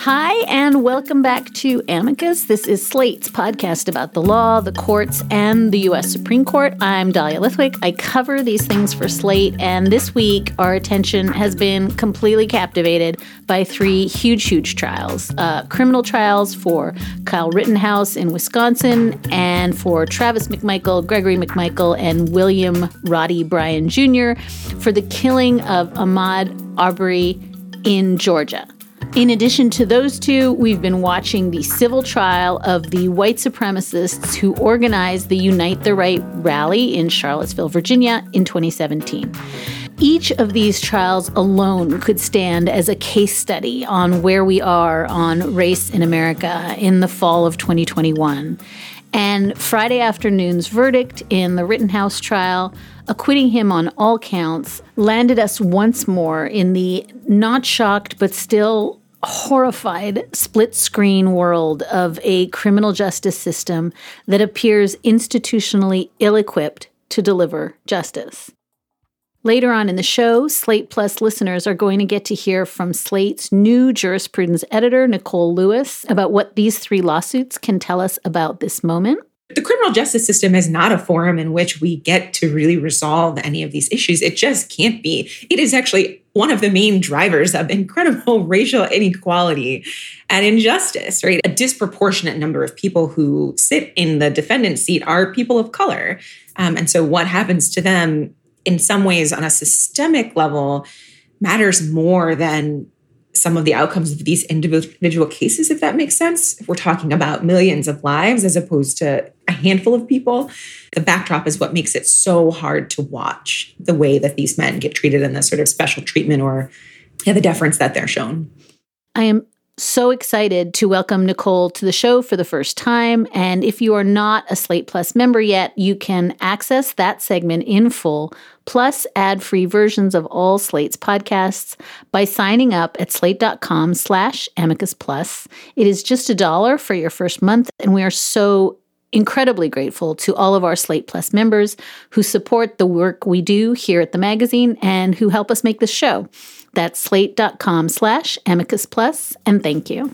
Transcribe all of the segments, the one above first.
Hi, and welcome back to Amicus. This is Slate's podcast about the law, the courts, and the U.S. Supreme Court. I'm Dahlia Lithwick. I cover these things for Slate, and this week our attention has been completely captivated by three huge trials. Criminal trials for Kyle Rittenhouse in Wisconsin, and for Travis McMichael, Gregory McMichael, and William Roddy Bryan Jr. for the killing of Ahmaud Arbery in Georgia. In addition to those two, we've been watching the civil trial of the white supremacists who organized the Unite the Right rally in Charlottesville, Virginia in 2017. Each of these trials alone could stand as a case study on where we are on race in America in the fall of 2021. And Friday afternoon's verdict in the Rittenhouse trial, acquitting him on all counts, landed us once more in the not shocked but still horrified split-screen world of a criminal justice system that appears institutionally ill-equipped to deliver justice. Later on in the show, Slate Plus listeners are going to get to hear from Slate's new jurisprudence editor, Nicole Lewis, about what these three lawsuits can tell us about this moment. The criminal justice system is not a forum in which we get to really resolve any of these issues. It just can't be. It is actually one of the main drivers of incredible racial inequality and injustice, right? A disproportionate number of people who sit in the defendant's seat are people of color. And so what happens to them in some ways on a systemic level matters more than some of the outcomes of these individual cases, if that makes sense. If we're talking about millions of lives as opposed to a handful of people, the backdrop is what makes it so hard to watch the way that these men get treated in this sort of special treatment or the deference that they're shown. I am so excited to welcome Nicole to the show for the first time. And if you are not a Slate Plus member yet, you can access that segment in full, plus ad-free versions of all Slate's podcasts by signing up at slate.com/amicus plus. It is just $1 for your first month, and we are so incredibly grateful to all of our Slate Plus members who support the work we do here at the magazine and who help us make this show. That's slate.com/amicus plus, and thank you.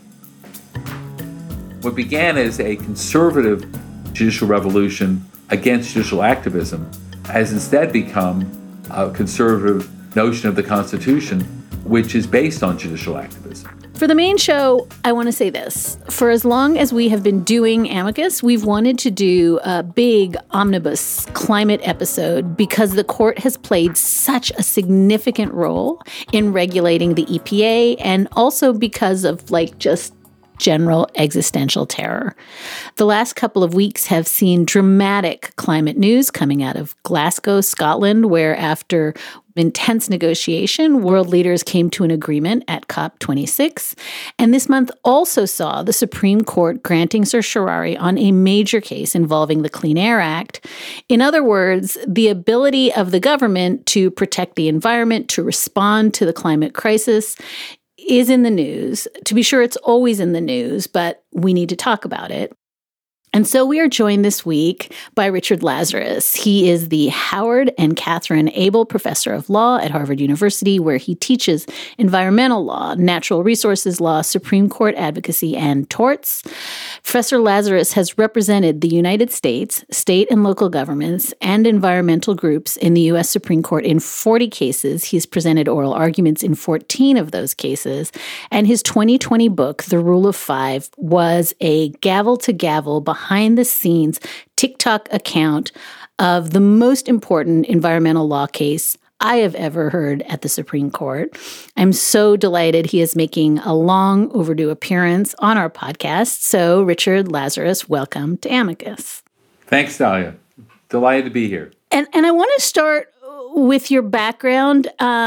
What began as a conservative judicial revolution against judicial activism has instead become a conservative notion of the Constitution, which is based on judicial activism. For the main show, I want to say this. For as long as we have been doing Amicus, we've wanted to do a big omnibus climate episode because the court has played such a significant role in regulating the EPA, and also because of just general existential terror. The last couple of weeks have seen dramatic climate news coming out of Glasgow, Scotland, where after intense negotiation, world leaders came to an agreement at COP26. And this month also saw the Supreme Court granting certiorari on a major case involving the Clean Air Act. In other words, the ability of the government to protect the environment, to respond to the climate crisis, is in the news. To be sure, it's always in the news, but we need to talk about it. And so we are joined this week by Richard Lazarus. He is the Howard and Catherine Abel Professor of Law at Harvard University, where he teaches environmental law, natural resources law, Supreme Court advocacy, and torts. Professor Lazarus has represented the United States, state and local governments, and environmental groups in the U.S. Supreme Court in 40 cases. He's presented oral arguments in 14 of those cases. And his 2020 book, The Rule of Five, was a gavel-to-gavel behind-the-scenes TikTok account of the most important environmental law case I have ever heard at the Supreme Court. I'm so delighted he is making a long overdue appearance on our podcast. So, Richard Lazarus, welcome to Amicus. Thanks, Dahlia. Delighted to be here. And I want to start with your background.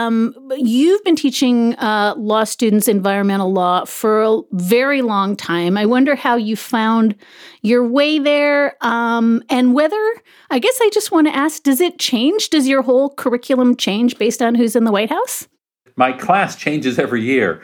You've been teaching law students environmental law for a very long time. I wonder how you found your way there, and whether, I guess I just want to ask, does it change? Does your whole curriculum change based on who's in the White House? My class changes every year.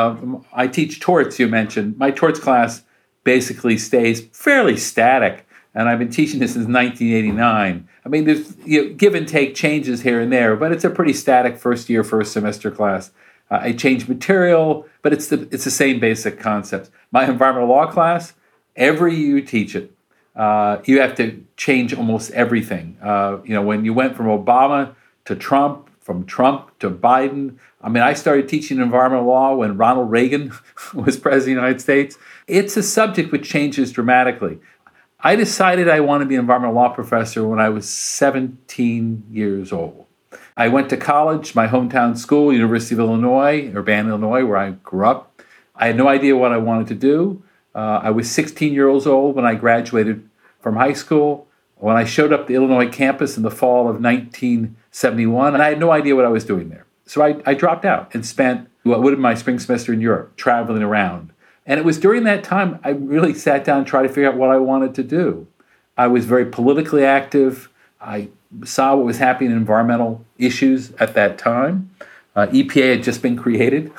I teach torts, you mentioned. My torts class basically stays fairly static. And I've been teaching this since 1989. I mean, there's give and take changes here and there, but it's a pretty static first year, first semester class. I change material, but it's the same basic concepts. My environmental law class, every year you teach it, you have to change almost everything. When you went from Obama to Trump, from Trump to Biden. I mean, I started teaching environmental law when Ronald Reagan was president of the United States. It's a subject which changes dramatically. I decided I wanted to be an environmental law professor when I was 17 years old. I went to college, my hometown school, University of Illinois, Urbana, Illinois, where I grew up. I had no idea what I wanted to do. I was 16 years old when I graduated from high school. When I showed up at the Illinois campus in the fall of 1971, and I had no idea what I was doing there. So I dropped out and spent what would have been my spring semester in Europe, traveling around. And it was during that time I really sat down and tried to figure out what I wanted to do. I was very politically active. I saw what was happening in environmental issues at that time. EPA had just been created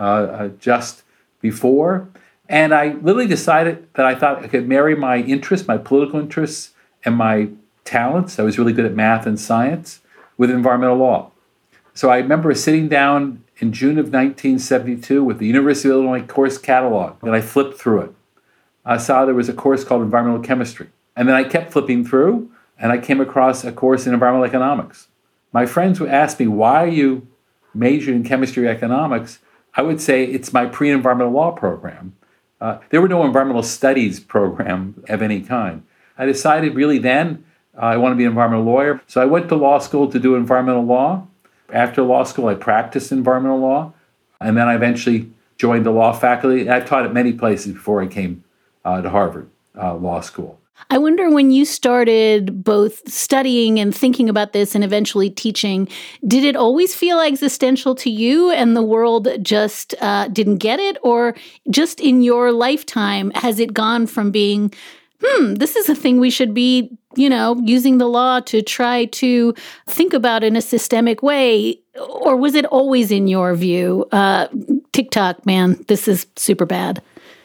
just before. And I literally decided that I thought I could marry my interests, my political interests, and my talents. I was really good at math and science with environmental law. So I remember sitting down in June of 1972 with the University of Illinois course catalog, and I flipped through it. I saw there was a course called environmental chemistry. And then I kept flipping through, and I came across a course in environmental economics. My friends would ask me, why are you majoring in chemistry or economics? I would say it's my pre-environmental law program. There were no environmental studies program of any kind. I decided really then I want to be an environmental lawyer. So I went to law school to do environmental law. After law school, I practiced environmental law. And then I eventually joined the law faculty. I've taught at many places before I came to Harvard Law School. I wonder, when you started both studying and thinking about this and eventually teaching, did it always feel existential to you and the world just didn't get it? Or just in your lifetime, has it gone from being, this is a thing we should be, using the law to try to think about in a systemic way? Or was it always, in your view, TikTok, man, this is super bad?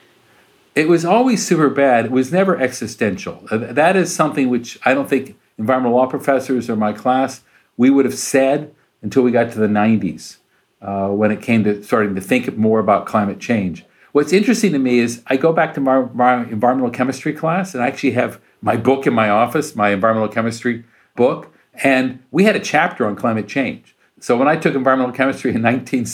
It was always super bad. It was never existential. That is something which I don't think environmental law professors or my class, we would have said until we got to the 90s, when it came to starting to think more about climate change. What's interesting to me is I go back to my environmental chemistry class, and I actually have my book in my office, my environmental chemistry book, and we had a chapter on climate change. So when I took environmental chemistry in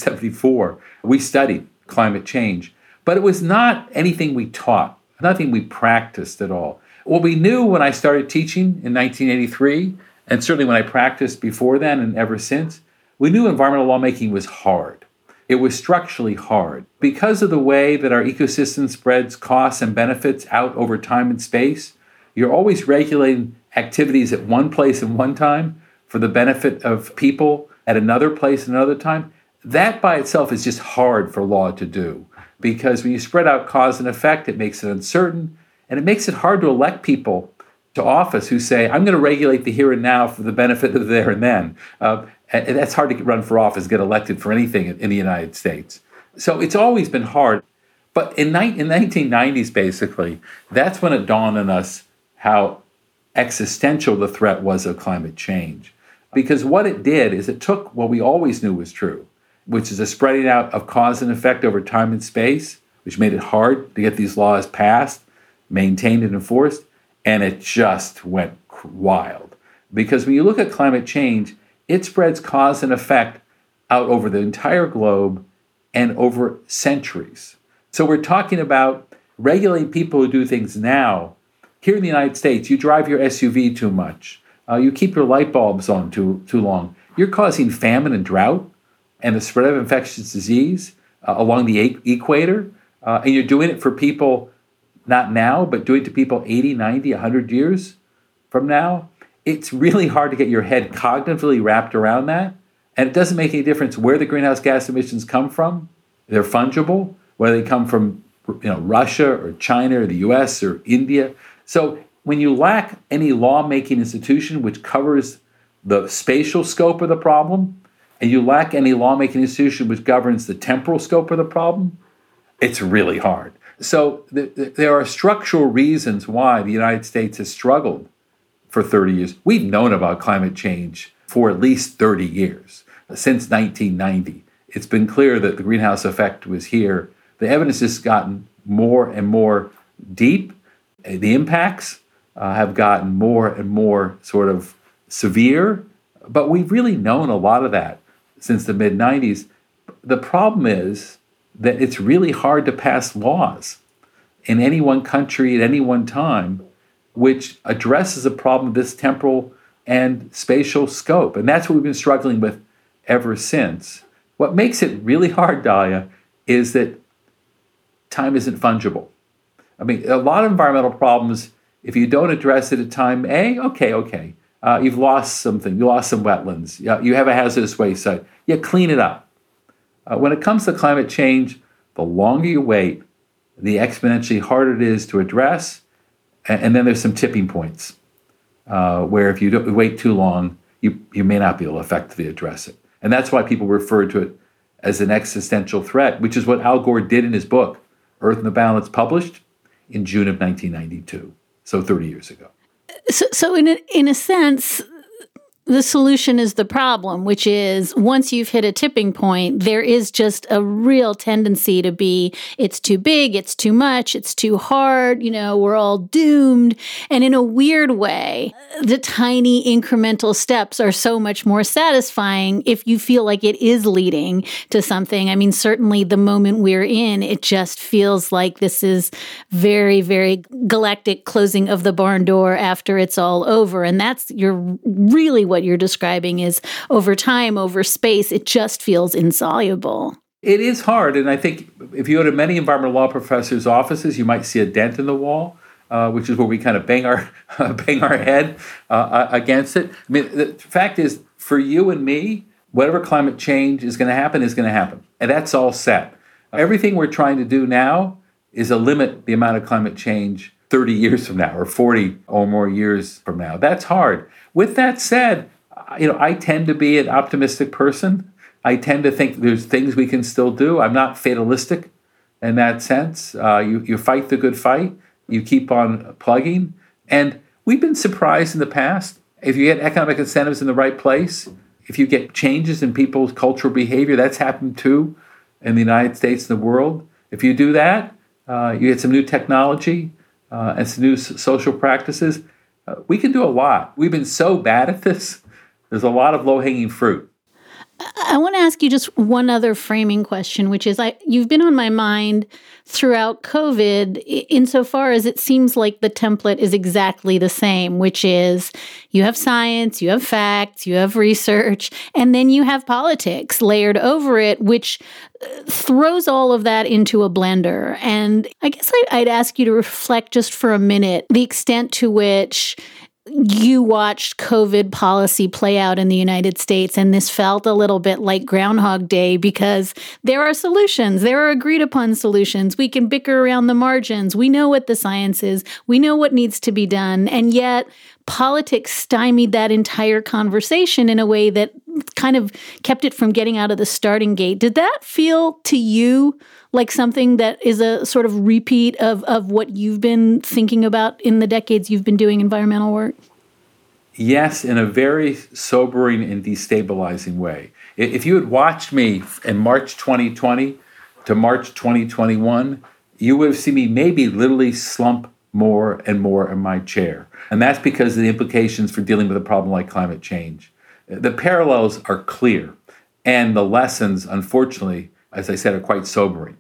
1974, we studied climate change. But it was not anything we taught, nothing we practiced at all. What we knew when I started teaching in 1983, and certainly when I practiced before then and ever since, we knew environmental lawmaking was hard. It was structurally hard. Because of the way that our ecosystem spreads costs and benefits out over time and space, you're always regulating activities at one place and one time for the benefit of people at another place and another time. That by itself is just hard for law to do. Because when you spread out cause and effect, it makes it uncertain, and it makes it hard to elect people to office who say, I'm going to regulate the here and now for the benefit of the there and then. And that's hard to run for office, get elected for anything in the United States. So it's always been hard. But in 1990s, basically, that's when it dawned on us how existential the threat was of climate change. Because what it did is it took what we always knew was true, which is a spreading out of cause and effect over time and space, which made it hard to get these laws passed, maintained, and enforced, and it just went wild. Because when you look at climate change, it spreads cause and effect out over the entire globe and over centuries. So we're talking about regulating people who do things now. Here in the United States, you drive your SUV too much. You keep your light bulbs on too long. You're causing famine and drought and the spread of infectious disease along the equator. And you're doing it for people not now, but doing it to people 80, 90, 100 years from now. It's really hard to get your head cognitively wrapped around that. And it doesn't make any difference where the greenhouse gas emissions come from. They're fungible, whether they come from Russia or China or the US or India. So when you lack any lawmaking institution which covers the spatial scope of the problem, and you lack any lawmaking institution which governs the temporal scope of the problem, it's really hard. So there are structural reasons why the United States has struggled for 30 years. We've known about climate change for at least 30 years, since 1990. it's been clear that the greenhouse effect was here. The evidence has gotten more and more deep. The impacts have gotten more and more sort of severe, but we've really known a lot of that since the mid-90s. The problem is that it's really hard to pass laws in any one country at any one time which addresses a problem of this temporal and spatial scope. And that's what we've been struggling with ever since. What makes it really hard, Dahlia, is that time isn't fungible. I mean, a lot of environmental problems, if you don't address it at time A, okay. You've lost something. You lost some wetlands. You have a hazardous waste site. Clean it up. When it comes to climate change, the longer you wait, the exponentially harder it is to address. And then there's some tipping points where if you don't wait too long, you may not be able to effectively address it. And that's why people refer to it as an existential threat, which is what Al Gore did in his book, Earth in the Balance, published in June of 1992, so 30 years ago. So in a sense, the solution is the problem, which is once you've hit a tipping point, there is just a real tendency to be, it's too big, it's too much, it's too hard, we're all doomed. And in a weird way, the tiny incremental steps are so much more satisfying if you feel like it is leading to something. I mean, certainly the moment we're in, it just feels like this is very, very galactic closing of the barn door after it's all over. And that's really what you're describing is over time, over space, it just feels insoluble. It is hard. And I think if you go to many environmental law professors' offices, you might see a dent in the wall, which is where we kind of bang our head against it. I mean, the fact is, for you and me, whatever climate change is going to happen is going to happen. And that's all set. Everything we're trying to do now is limit the amount of climate change 30 years from now or 40 or more years from now. That's hard. With that said, I tend to be an optimistic person. I tend to think there's things we can still do. I'm not fatalistic in that sense. You fight the good fight. You keep on plugging. And we've been surprised in the past. If you get economic incentives in the right place, if you get changes in people's cultural behavior, that's happened too in the United States and the world. If you do that, you get some new technology and some new social practices. We can do a lot. We've been so bad at this. There's a lot of low-hanging fruit. I want to ask you just one other framing question, which is you've been on my mind throughout COVID insofar as it seems like the template is exactly the same, which is you have science, you have facts, you have research, and then you have politics layered over it, which throws all of that into a blender. And I guess I'd ask you to reflect just for a minute the extent to which you watched COVID policy play out in the United States, and this felt a little bit like Groundhog Day because there are solutions. There are agreed upon solutions. We can bicker around the margins. We know what the science is. We know what needs to be done. And yet politics stymied that entire conversation in a way that kind of kept it from getting out of the starting gate. Did that feel to you like something that is a sort of repeat of what you've been thinking about in the decades you've been doing environmental work? Yes, in a very sobering and destabilizing way. If you had watched me in March 2020 to March 2021, you would have seen me maybe literally slump more and more in my chair. And that's because of the implications for dealing with a problem like climate change. The parallels are clear, and the lessons, unfortunately, as I said, are quite sobering.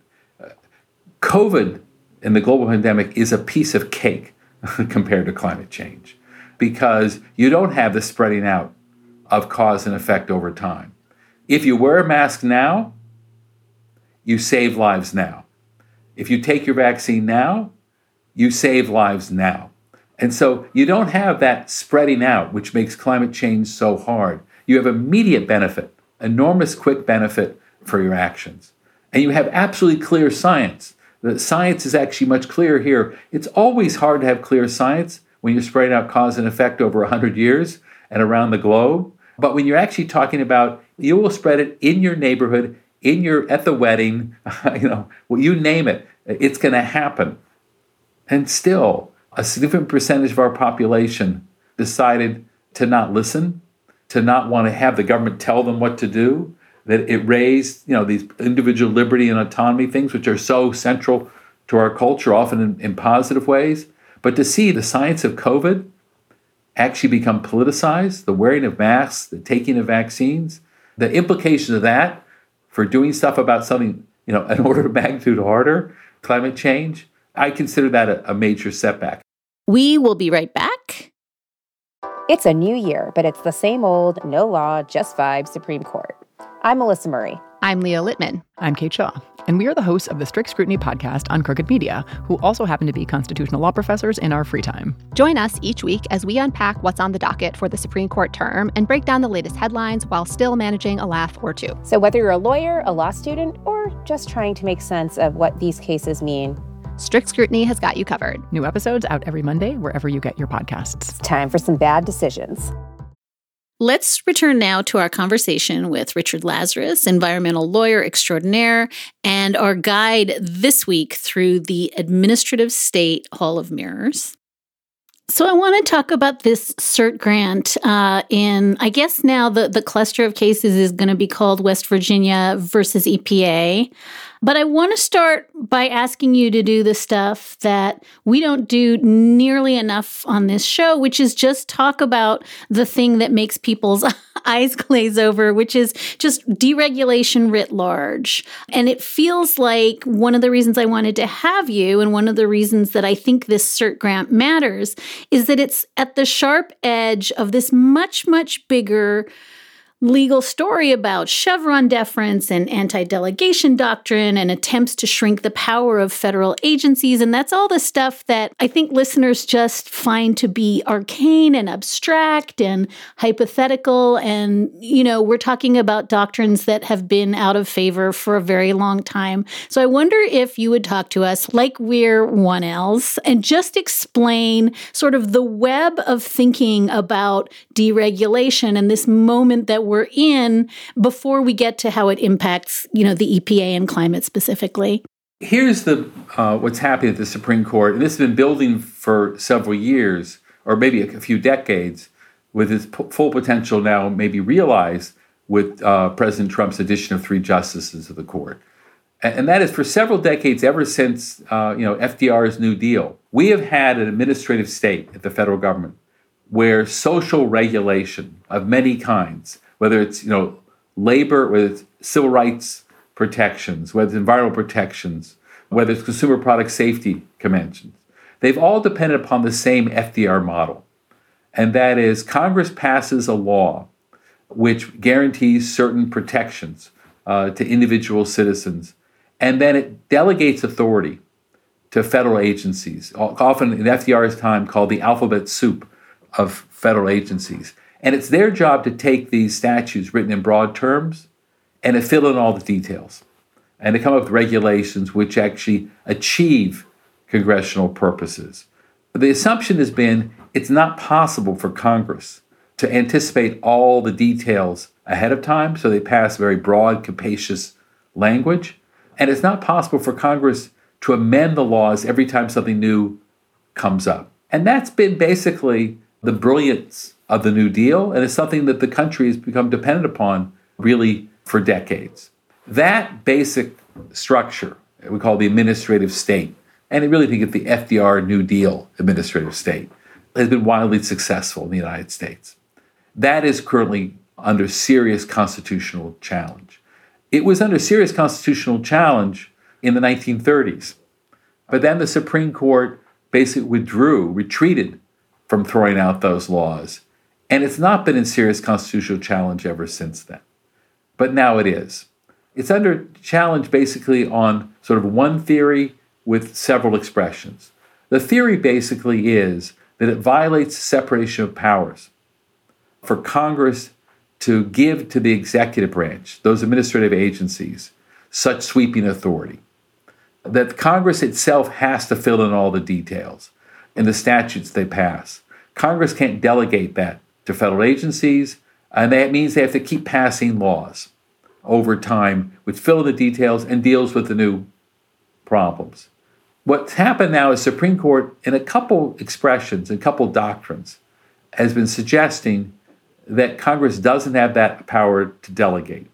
COVID and the global pandemic is a piece of cake compared to climate change because you don't have the spreading out of cause and effect over time. If you wear a mask now, you save lives now. If you take your vaccine now, you save lives now. And so you don't have that spreading out, which makes climate change so hard. You have immediate benefit, enormous quick benefit for your actions. And you have absolutely clear science. The science is actually much clearer here. It's always hard to have clear science when you're spreading out cause and effect over 100 years and around the globe. But when you're actually talking about, you will spread it in your neighborhood, at the wedding, you name it, it's going to happen. And still, a significant percentage of our population decided to not listen, to not want to have the government tell them what to do, that it raised, these individual liberty and autonomy things, which are so central to our culture, often in positive ways. But to see the science of COVID actually become politicized, the wearing of masks, the taking of vaccines, the implications of that for doing stuff about something, an order of magnitude harder, climate change, I consider that a major setback. We will be right back. It's a new year, but it's the same old, no law, just vibes Supreme Court. I'm Melissa Murray. I'm Leah Littman. I'm Kate Shaw, and we are the hosts of the Strict Scrutiny podcast on Crooked Media, who also happen to be constitutional law professors in our free time. Join us each week as we unpack what's on the docket for the Supreme Court term and break down the latest headlines while still managing a laugh or two. So whether you're a lawyer, a law student, or just trying to make sense of what these cases mean, Strict Scrutiny has got you covered. New episodes out every Monday, wherever you get your podcasts. it's time for some bad decisions. Let's return now to our conversation with Richard Lazarus, environmental lawyer extraordinaire, and our guide this week through the Administrative State Hall of Mirrors. So I want to talk about this cert grant in, I guess now the cluster of cases is going to be called West Virginia versus EPA. But I want to start by asking you to do the stuff that we don't do nearly enough on this show, which is just talk about the thing that makes people's eyes glaze over, which is just deregulation writ large. And it feels like one of the reasons I wanted to have you, and one of the reasons that I think this cert grant matters, is that it's at the sharp edge of this much, much bigger legal story about Chevron deference and anti-delegation doctrine and attempts to shrink the power of federal agencies. And that's all the stuff that I think listeners just find to be arcane and abstract and hypothetical. And, we're talking about doctrines that have been out of favor for a very long time. So I wonder if you would talk to us like we're 1Ls and just explain sort of the web of thinking about deregulation and this moment that we're in before we get to how it impacts, the EPA and climate specifically. Here's what's happening at the Supreme Court, and this has been building for several years, or maybe a few decades, with its full potential now maybe realized with President Trump's addition of 3 justices of the court. And that is for several decades, ever since FDR's New Deal, we have had an administrative state at the federal government where social regulation of many kinds, whether it's labor, whether it's civil rights protections, whether it's environmental protections, whether it's consumer product safety conventions, they've all depended upon the same FDR model. And that is Congress passes a law which guarantees certain protections to individual citizens, and then it delegates authority to federal agencies, often in FDR's time called the alphabet soup of federal agencies. And it's their job to take these statutes written in broad terms and to fill in all the details and to come up with regulations which actually achieve congressional purposes. The assumption has been it's not possible for Congress to anticipate all the details ahead of time, so they pass very broad, capacious language. And it's not possible for Congress to amend the laws every time something new comes up. And that's been basically the brilliance of the New Deal, and it's something that the country has become dependent upon really for decades. That basic structure, we call the administrative state, and I really think of the FDR New Deal administrative state, has been wildly successful in the United States. That is currently under serious constitutional challenge. It was under serious constitutional challenge in the 1930s, but then the Supreme Court basically retreated from throwing out those laws. And it's not been in serious constitutional challenge ever since then. But now it is. It's under challenge basically on sort of one theory with several expressions. The theory basically is that it violates separation of powers for Congress to give to the executive branch, those administrative agencies, such sweeping authority. That Congress itself has to fill in all the details in the statutes they pass. Congress can't delegate that to federal agencies, and that means they have to keep passing laws over time which fill in the details and deals with the new problems. What's happened now is Supreme Court, in a couple expressions, a couple doctrines, has been suggesting that Congress doesn't have that power to delegate.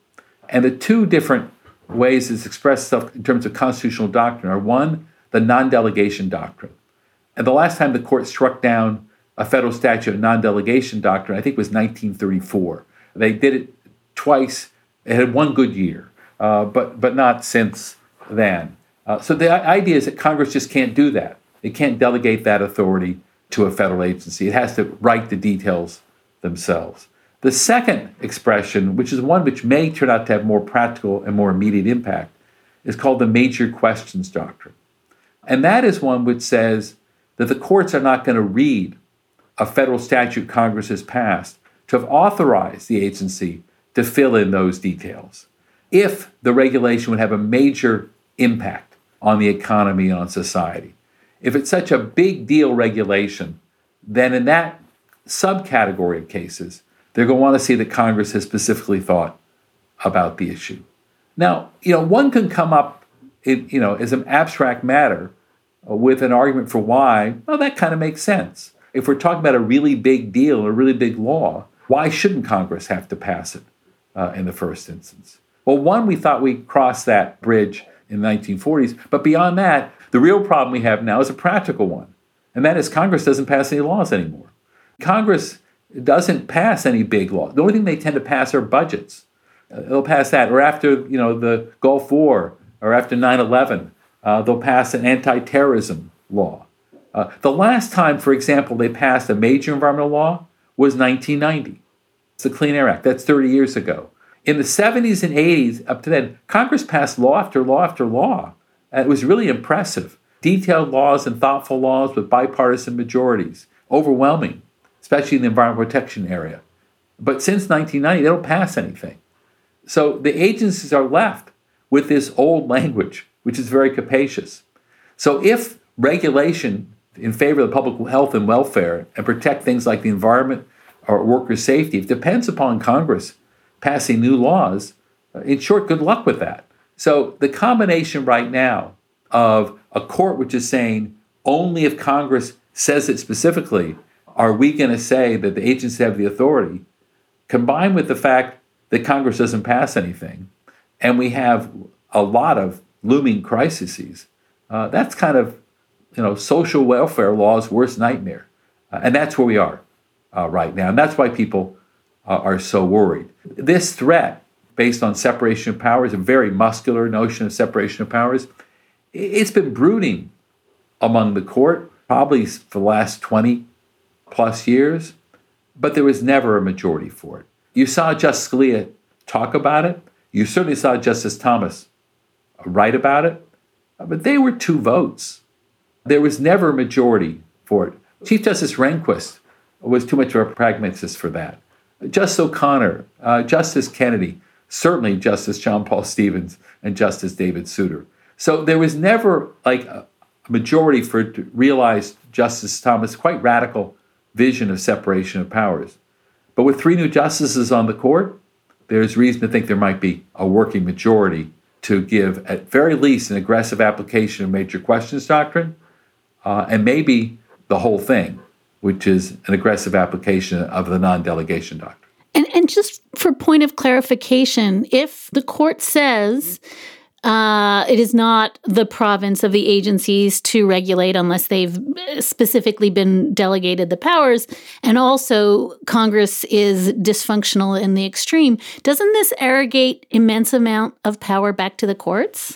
And the two different ways it's expressed itself in terms of constitutional doctrine are, one, the non-delegation doctrine. And the last time the court struck down a federal statute of non-delegation doctrine, I think, was 1934. They did it twice. It had one good year, but not since then. So the idea is that Congress just can't do that. It can't delegate that authority to a federal agency. It has to write the details themselves. The second expression, which is one which may turn out to have more practical and more immediate impact, is called the major questions doctrine. And that is one which says that the courts are not going to read a federal statute Congress has passed to have authorized the agency to fill in those details if the regulation would have a major impact on the economy and on society. If it's such a big deal regulation, then in that subcategory of cases, they're going to want to see that Congress has specifically thought about the issue. Now, one can come up, as an abstract matter with an argument for why, well, that kind of makes sense. If we're talking about a really big deal, a really big law, why shouldn't Congress have to pass it in the first instance? Well, one, we thought we crossed that bridge in the 1940s, but beyond that, the real problem we have now is a practical one, and that is Congress doesn't pass any laws anymore. Congress doesn't pass any big laws. The only thing they tend to pass are budgets. They'll pass that, or after the Gulf War, or after 9/11, they'll pass an anti-terrorism law. The last time, for example, they passed a major environmental law was 1990. It's the Clean Air Act. That's 30 years ago. In the 70s and 80s, up to then, Congress passed law after law after law. And it was really impressive. Detailed laws and thoughtful laws with bipartisan majorities. Overwhelming, especially in the environmental protection area. But since 1990, they don't pass anything. So the agencies are left with this old language, which is very capacious. So if regulation in favor of the public health and welfare and protect things like the environment or worker safety, if it depends upon Congress passing new laws, in short, good luck with that. So the combination right now of a court which is saying only if Congress says it specifically are we going to say that the agencies have the authority, combined with the fact that Congress doesn't pass anything, and we have a lot of looming crises, that's kind of social welfare law's worst nightmare. And that's where we are right now. And that's why people are so worried. This threat, based on separation of powers, a very muscular notion of separation of powers, it's been brooding among the court probably for the last 20 plus years, but there was never a majority for it. You saw Justice Scalia talk about it. You certainly saw Justice Thomas write about it, but they were 2 votes. There was never a majority for it. Chief Justice Rehnquist was too much of a pragmatist for that. Justice O'Connor, Justice Kennedy, certainly Justice John Paul Stevens, and Justice David Souter. So there was never a majority for it to realize Justice Thomas' quite radical vision of separation of powers. But with 3 new justices on the court, there's reason to think there might be a working majority to give, at very least, an aggressive application of major questions doctrine, and maybe the whole thing, which is an aggressive application of the non-delegation doctrine. And just for point of clarification, if the court says it is not the province of the agencies to regulate unless they've specifically been delegated the powers, and also Congress is dysfunctional in the extreme, doesn't this arrogate immense amount of power back to the courts?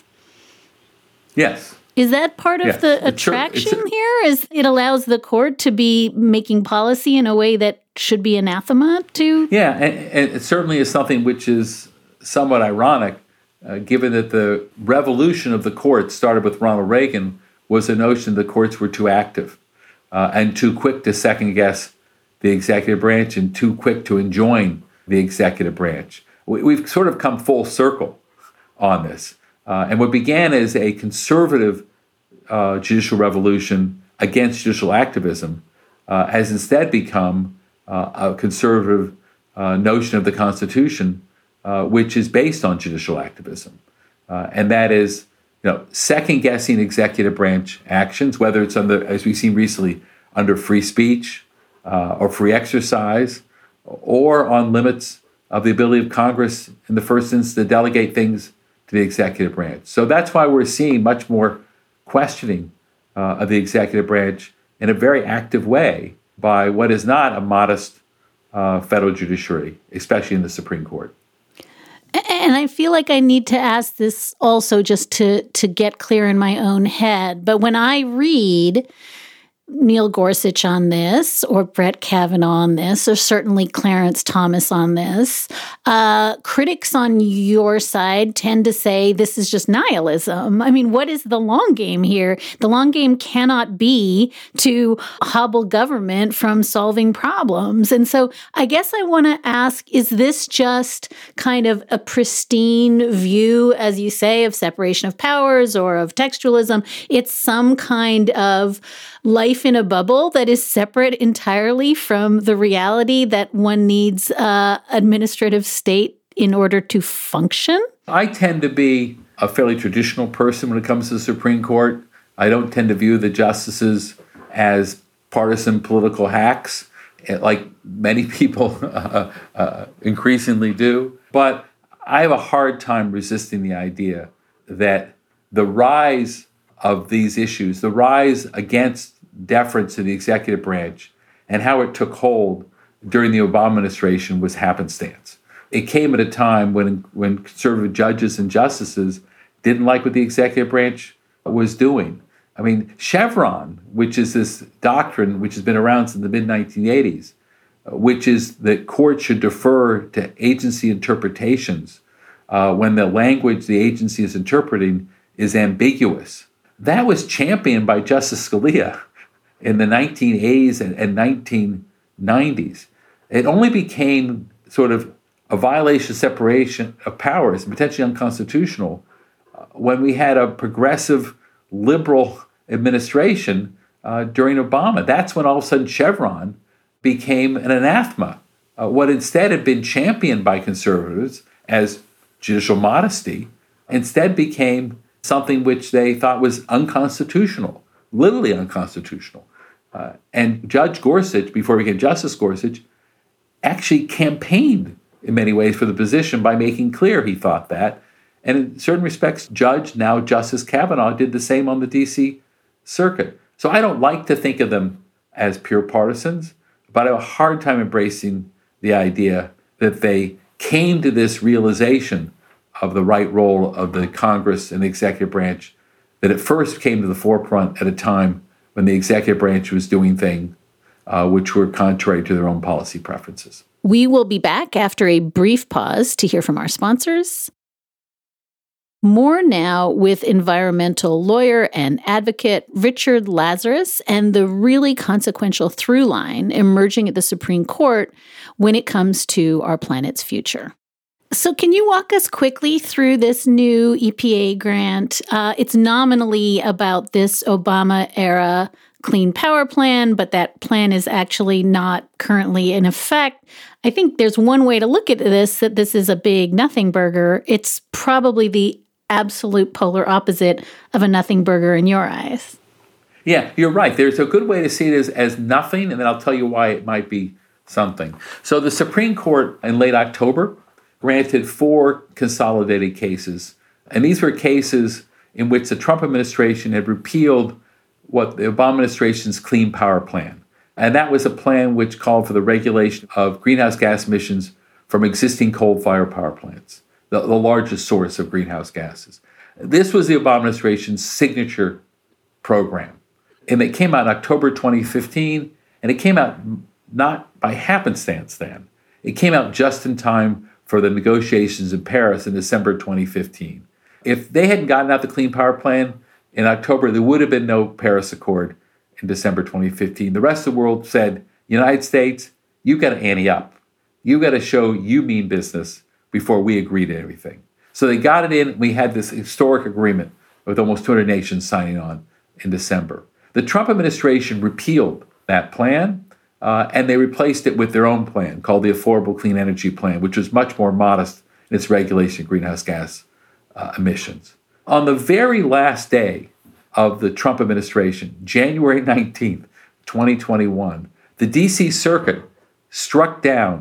Yes. Is that part of the attraction here? Is it allows the court to be making policy in a way that should be anathema to? Yeah, and it certainly is something which is somewhat ironic, given that the revolution of the courts started with Ronald Reagan was the notion the courts were too active and too quick to second-guess the executive branch and too quick to enjoin the executive branch. We've sort of come full circle on this. And what began as a conservative judicial revolution against judicial activism has instead become a conservative notion of the Constitution, which is based on judicial activism. And that is, second-guessing executive branch actions, whether it's under, as we've seen recently, under free speech or free exercise, or on limits of the ability of Congress in the first instance to delegate things to the executive branch. So that's why we're seeing much more questioning of the executive branch in a very active way by what is not a modest federal judiciary, especially in the Supreme Court. And I feel like I need to ask this also just to get clear in my own head. But when I read Neil Gorsuch on this, or Brett Kavanaugh on this, or certainly Clarence Thomas on this, critics on your side tend to say this is just nihilism. I mean, what is the long game here? The long game cannot be to hobble government from solving problems. And so I guess I want to ask, is this just kind of a pristine view, as you say, of separation of powers or of textualism? It's some kind of life in a bubble that is separate entirely from the reality that one needs administrative state in order to function? I tend to be a fairly traditional person when it comes to the Supreme Court. I don't tend to view the justices as partisan political hacks, like many people increasingly do. But I have a hard time resisting the idea that the rise of these issues, the rise against deference to the executive branch and how it took hold during the Obama administration was happenstance. It came at a time when conservative judges and justices didn't like what the executive branch was doing. I mean, Chevron, which is this doctrine which has been around since the mid-1980s, which is that courts should defer to agency interpretations when the language the agency is interpreting is ambiguous. That was championed by Justice Scalia in the 1980s and 1990s. It only became sort of a violation of separation of powers, potentially unconstitutional, when we had a progressive liberal administration during Obama. That's when all of a sudden Chevron became an anathema. What instead had been championed by conservatives as judicial modesty instead became something which they thought was unconstitutional, literally unconstitutional. And Judge Gorsuch, before he became Justice Gorsuch, actually campaigned in many ways for the position by making clear he thought that. And in certain respects, now Justice Kavanaugh did the same on the D.C. Circuit. So I don't like to think of them as pure partisans, but I have a hard time embracing the idea that they came to this realization of the right role of the Congress and the executive branch that at first came to the forefront at a time when the executive branch was doing things which were contrary to their own policy preferences. We will be back after a brief pause to hear from our sponsors. More now with environmental lawyer and advocate Richard Lazarus and the really consequential through line emerging at the Supreme Court when it comes to our planet's future. So can you walk us quickly through this new EPA grant? It's nominally about this Obama-era Clean Power Plan, but that plan is actually not currently in effect. I think there's one way to look at this, that this is a big nothing burger. It's probably the absolute polar opposite of a nothing burger in your eyes. Yeah, you're right. There's a good way to see it as nothing, and then I'll tell you why it might be something. So the Supreme Court in late October granted 4 consolidated cases, and these were cases in which the Trump administration had repealed what the Obama administration's Clean Power Plan. And that was a plan which called for the regulation of greenhouse gas emissions from existing coal-fired power plants, the largest source of greenhouse gases. This was the Obama administration's signature program. And it came out in October 2015, and it came out not by happenstance then. It came out just in time for the negotiations in Paris in December 2015. If they hadn't gotten out the Clean Power Plan in October, there would have been no Paris Accord in December 2015. The rest of the world said, United States, you've got to ante up. You've got to show you mean business before we agree to everything. So they got it in. We had this historic agreement with almost 200 nations signing on in December. The Trump administration repealed that plan, and they replaced it with their own plan called the Affordable Clean Energy Plan, which was much more modest in its regulation of greenhouse gas emissions. On the very last day of the Trump administration, January 19th, 2021, the D.C. Circuit struck down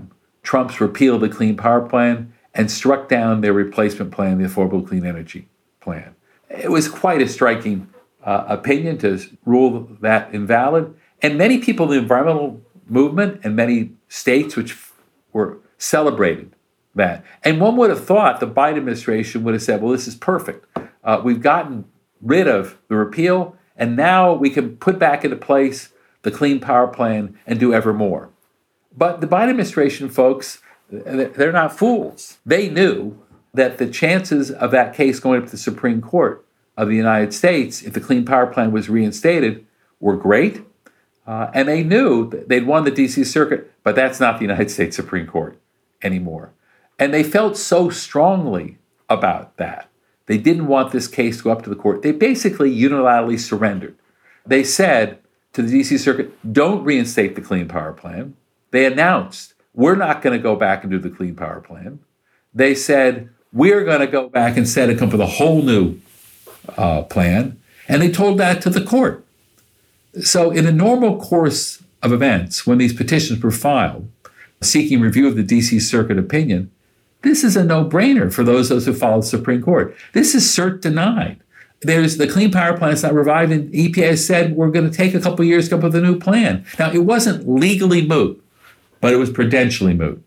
Trump's repeal of the Clean Power Plan and struck down their replacement plan, the Affordable Clean Energy Plan. It was quite a striking opinion to rule that invalid. And many people in the environmental movement and many states which were celebrated that. And one would have thought the Biden administration would have said, well, this is perfect. We've gotten rid of the repeal, and now we can put back into place the Clean Power Plan and do ever more. But the Biden administration, folks, they're not fools. They knew that the chances of that case going up to the Supreme Court of the United States, if the Clean Power Plan was reinstated, were great. And they knew that they'd won the D.C. Circuit, but that's not the United States Supreme Court anymore. And they felt so strongly about that. They didn't want this case to go up to the court. They basically unilaterally surrendered. They said to the D.C. Circuit, don't reinstate the Clean Power Plan. They announced, we're not going to go back and do the Clean Power Plan. They said, we're going to go back instead and come up with a whole new plan. And they told that to the court. So in a normal course of events, when these petitions were filed, seeking review of the D.C. Circuit opinion, this is a no-brainer for those of us who follow the Supreme Court. This is cert denied. There's the Clean Power Plan is not revived, and EPA said we're going to take a couple of years to come up with a new plan. Now, it wasn't legally moot, but it was prudentially moot.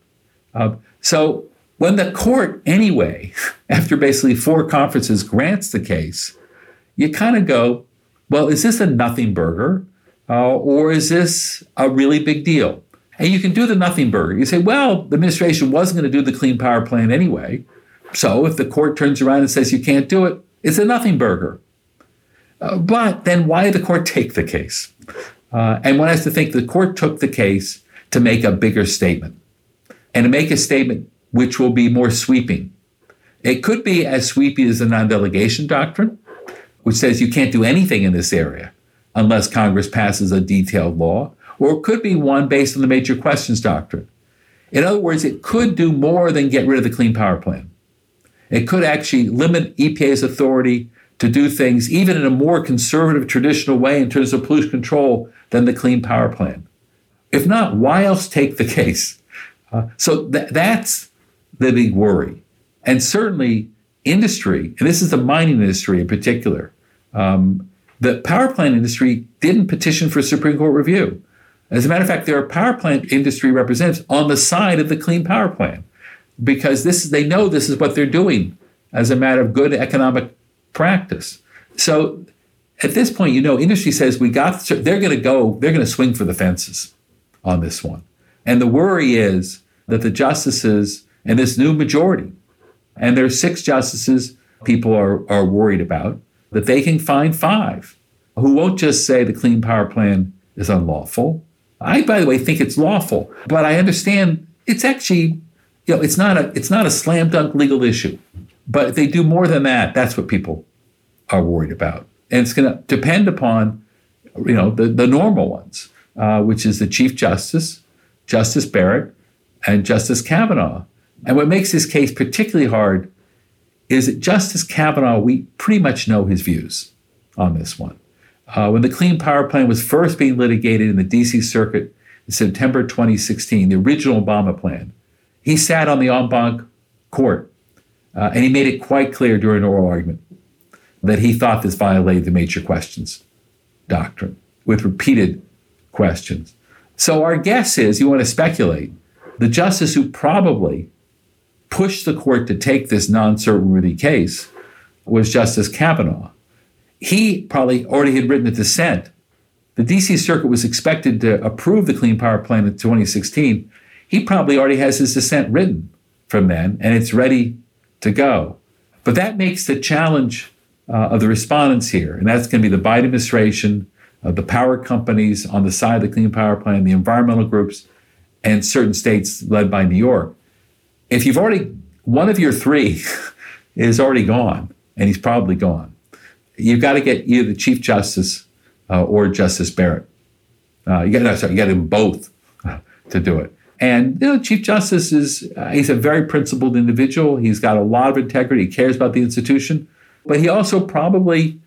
So when the court, anyway, after basically 4 conferences, grants the case, you kind of go, well, is this a nothing burger, or is this a really big deal? And you can do the nothing burger. You say, well, the administration wasn't going to do the Clean Power Plan anyway. So if the court turns around and says you can't do it, it's a nothing burger. But then why did the court take the case? And one has to think the court took the case to make a bigger statement and to make a statement which will be more sweeping. It could be as sweeping as the non-delegation doctrine, which says you can't do anything in this area unless Congress passes a detailed law. Or it could be one based on the major questions doctrine. In other words, it could do more than get rid of the Clean Power Plan. It could actually limit EPA's authority to do things even in a more conservative, traditional way in terms of pollution control than the Clean Power Plan. If not, why else take the case? So that's the big worry. And certainly industry, and this is the mining industry in particular, the power plant industry didn't petition for Supreme Court review. As a matter of fact, there are power plant industry representatives on the side of the Clean Power Plan because they know this is what they're doing as a matter of good economic practice. So at this point, industry says they're going to swing for the fences on this one. And the worry is that the justices and this new majority, and there are 6 justices people are worried about, that they can find 5 who won't just say the Clean Power Plan is unlawful. I, by the way, think it's lawful, but I understand it's actually, it's not a slam dunk legal issue. But if they do more than that, that's what people are worried about. And it's going to depend upon, the normal ones, which is the Chief Justice, Justice Barrett, and Justice Kavanaugh. And what makes this case particularly hard is that Justice Kavanaugh, we pretty much know his views on this one. When the Clean Power Plan was first being litigated in the D.C. Circuit in September 2016, the original Obama plan, he sat on the en banc court, and he made it quite clear during an oral argument that he thought this violated the major questions doctrine with repeated questions. So our guess is, you want to speculate, the justice who probably pushed the court to take this non-cert-worthy case was Justice Kavanaugh. He probably already had written a dissent. The D.C. Circuit was expected to approve the Clean Power Plan in 2016. He probably already has his dissent written from then, and it's ready to go. But that makes the challenge of the respondents here, and that's going to be the Biden administration, the power companies on the side of the Clean Power Plan, the environmental groups, and certain states led by New York. If you've already, one of your 3 is already gone, and he's probably gone, you've got to get either the Chief Justice or Justice Barrett. You got them both to do it. And Chief Justice he's a very principled individual. He's got a lot of integrity. He cares about the institution, but he also probably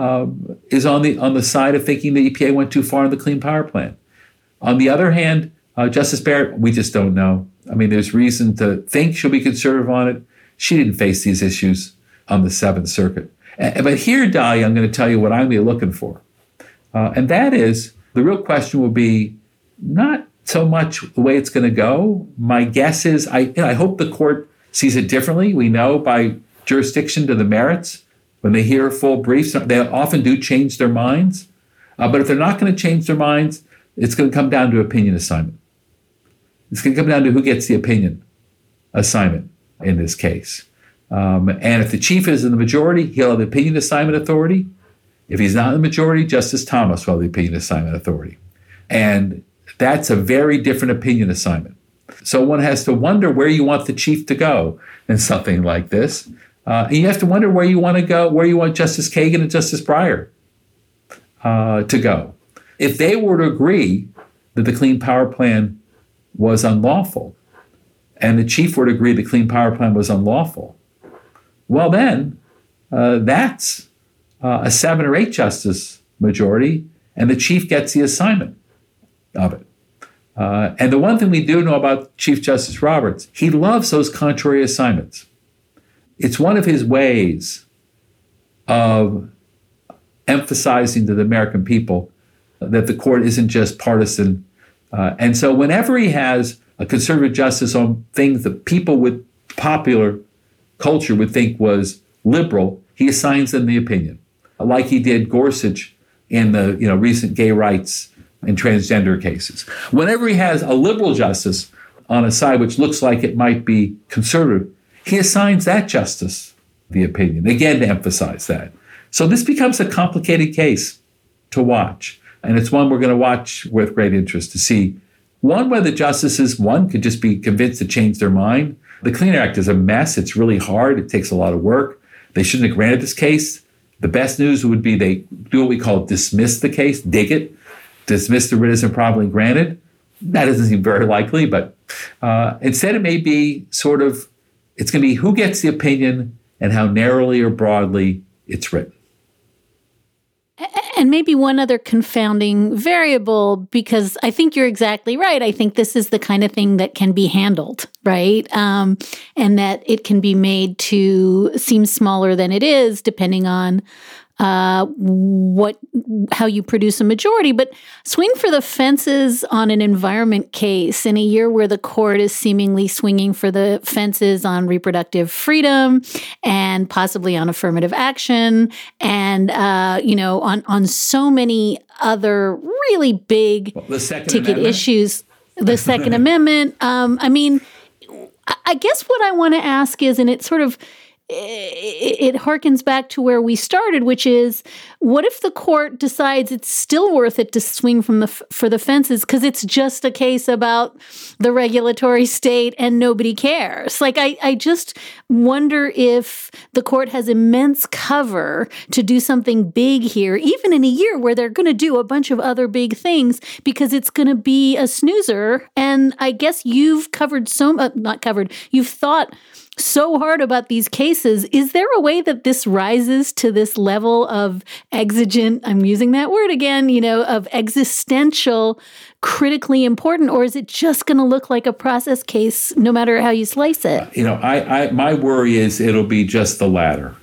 is on the side of thinking the EPA went too far in the Clean Power Plan. On the other hand, Justice Barrett, we just don't know. I mean, there's reason to think she'll be conservative on it. She didn't face these issues on the Seventh Circuit. But here, Dahlia, I'm going to tell you what I'm going to be looking for. And that is, the real question will be not so much the way it's going to go. My guess is, I hope the court sees it differently. We know by jurisdiction to the merits, when they hear full briefs, they often do change their minds. But if they're not going to change their minds, it's going to come down to opinion assignment. It's going to come down to who gets the opinion assignment in this case. And if the chief is in the majority, he'll have the opinion assignment authority. If he's not in the majority, Justice Thomas will have the opinion assignment authority. And that's a very different opinion assignment. So one has to wonder where you want the chief to go in something like this. And you have to wonder where you want to go, where you want Justice Kagan and Justice Breyer to go. If they were to agree that the Clean Power Plan was unlawful, and the chief were to agree the Clean Power Plan was unlawful, well then, that's a 7 or 8 justice majority, and the chief gets the assignment of it. And the one thing we do know about Chief Justice Roberts, he loves those contrary assignments. It's one of his ways of emphasizing to the American people that the court isn't just partisan. And so whenever he has a conservative justice on things that people with popular culture would think was liberal, he assigns them the opinion, like he did Gorsuch in the recent gay rights and transgender cases. Whenever he has a liberal justice on a side which looks like it might be conservative, he assigns that justice the opinion, again to emphasize that. So this becomes a complicated case to watch. And it's one we're going to watch with great interest to see, one, whether justices, one, could just be convinced to change their mind. The Clean Air Act is a mess. It's really hard. It takes a lot of work. They shouldn't have granted this case. The best news would be they do what we call dismiss the case, dig it, dismiss the writ as improperly granted. That doesn't seem very likely, but instead it may be it's going to be who gets the opinion and how narrowly or broadly it's written. And maybe one other confounding variable, because I think you're exactly right. I think this is the kind of thing that can be handled, right? And that it can be made to seem smaller than it is, depending on how you produce a majority. But swing for the fences on an environment case in a year where the court is seemingly swinging for the fences on reproductive freedom and possibly on affirmative action and on so many other really big ticket issues. The Second Amendment. I guess what I want to ask is, and it sort of it harkens back to where we started, which is, what if the court decides it's still worth it to swing for the fences because it's just a case about the regulatory state and nobody cares? Like, I just wonder if the court has immense cover to do something big here, even in a year where they're going to do a bunch of other big things, because it's going to be a snoozer. And I guess you've you've thought so hard about these cases. Is there a way that this rises to this level of exigent, I'm using that word again, of existential, critically important, or is it just going to look like a process case no matter how you slice it? My worry is it'll be just the latter.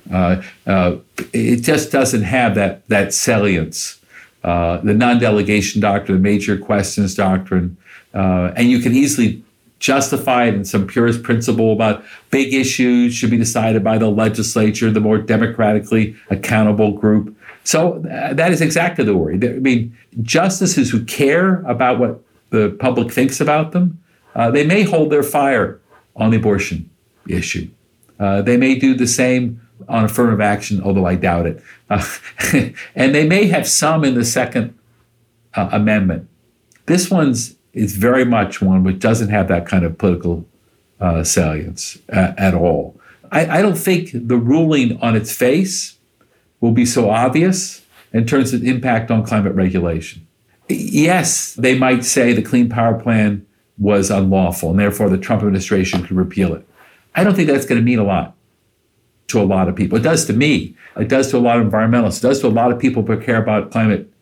It just doesn't have that salience. The non-delegation doctrine, the major questions doctrine, and you can easily justify it in some purist principle about big issues should be decided by the legislature, the more democratically accountable group. So that is exactly the worry. I mean, justices who care about what the public thinks about them, they may hold their fire on the abortion issue. They may do the same on affirmative action, although I doubt it. And they may have some in the Second Amendment. This is very much one which doesn't have that kind of political salience at all. I don't think the ruling on its face will be so obvious in terms of impact on climate regulation. Yes, they might say the Clean Power Plan was unlawful and therefore the Trump administration could repeal it. I don't think that's going to mean a lot to a lot of people. It does to me. It does to a lot of environmentalists. It does to a lot of people who care about climate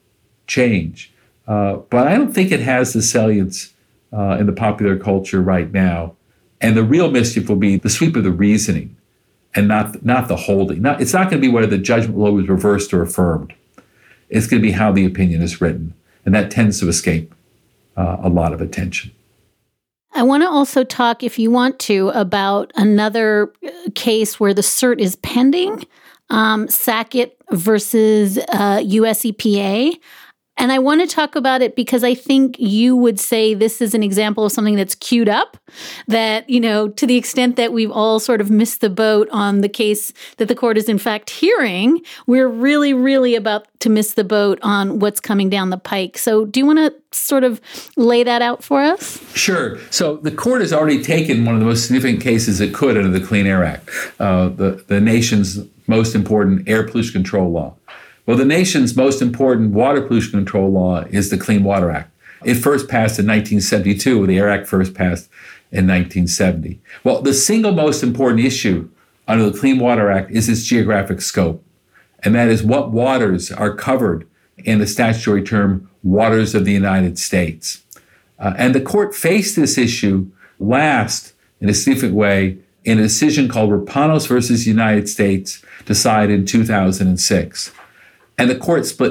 change. But I don't think it has the salience in the popular culture right now And the real mischief will be the sweep of the reasoning and not the holding. It's not going to be whether the judgment below was reversed or affirmed. It's going to be how the opinion is written. And that tends to escape a lot of attention. I want to also talk, if you want to, about another case where the cert is pending, Sackett versus US EPA. And I want to talk about it because I think you would say this is an example of something that's queued up, that, to the extent that we've all sort of missed the boat on the case that the court is in fact hearing, we're really, really about to miss the boat on what's coming down the pike. So do you want to sort of lay that out for us? Sure. So the court has already taken one of the most significant cases it could under the Clean Air Act, the nation's most important air pollution control law. Well, the nation's most important water pollution control law is the Clean Water Act. It first passed in 1972. The Air Act first passed in 1970. Well, the single most important issue under the Clean Water Act is its geographic scope, and that is what waters are covered in the statutory term waters of the United States. And the court faced this issue last in a significant way in a decision called Rapanos versus United States, decided in 2006. And the court split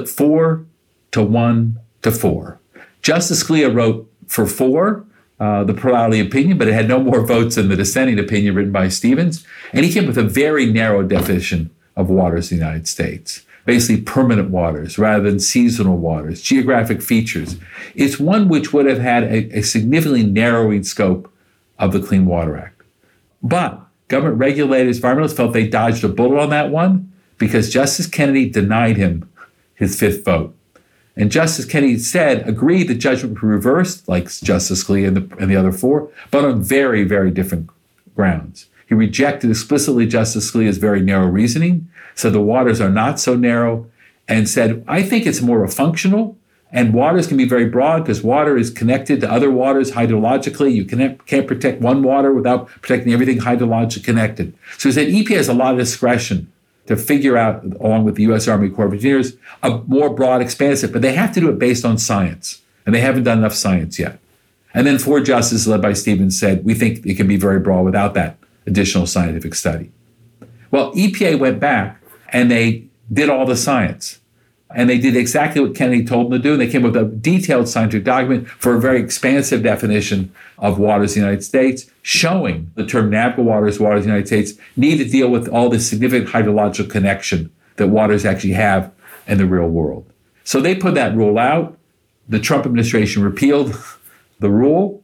4-1-4. Justice Scalia wrote for 4, the plurality opinion, but it had no more votes than the dissenting opinion written by Stevens. And he came with a very narrow definition of waters in the United States, basically permanent waters rather than seasonal waters, geographic features. It's one which would have had a significantly narrowing scope of the Clean Water Act. But government regulators, environmentalists felt they dodged a bullet on that one, because Justice Kennedy denied him his 5th vote. And Justice Kennedy instead agreed the judgment would be reversed, like Justice Scalia and the other 4, but on very, very different grounds. He rejected explicitly Justice Scalia's very narrow reasoning, said the waters are not so narrow, and said, I think it's more of a functional, and waters can be very broad because water is connected to other waters hydrologically. You can't protect one water without protecting everything hydrologically connected. So he said EPA has a lot of discretion to figure out, along with the U.S. Army Corps of Engineers, a more broad, expansive, but they have to do it based on science, and they haven't done enough science yet. And then 4 justices led by Stevens said, we think it can be very broad without that additional scientific study. Well, EPA went back and they did all the science, and they did exactly what Kennedy told them to do. They came up with a detailed scientific document for a very expansive definition of waters in the United States, showing the term navigable waters in the United States need to deal with all this significant hydrological connection that waters actually have in the real world. So they put that rule out. The Trump administration repealed the rule,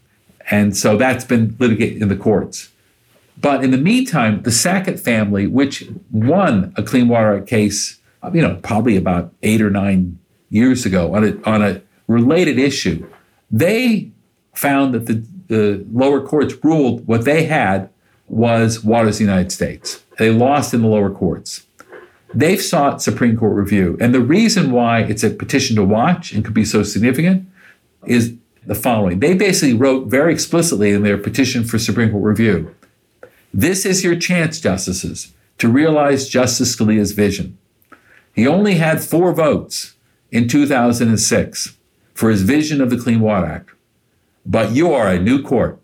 and so that's been litigated in the courts. But in the meantime, the Sackett family, which won a Clean Water Act case, probably about 8 or 9 years ago on a related issue, they found that the lower courts ruled what they had was waters in the United States. They lost in the lower courts. They've sought Supreme Court review. And the reason why it's a petition to watch and could be so significant is the following. They basically wrote very explicitly in their petition for Supreme Court review, this is your chance, justices, to realize Justice Scalia's vision. He only had 4 votes in 2006 for his vision of the Clean Water Act. But you are a new court.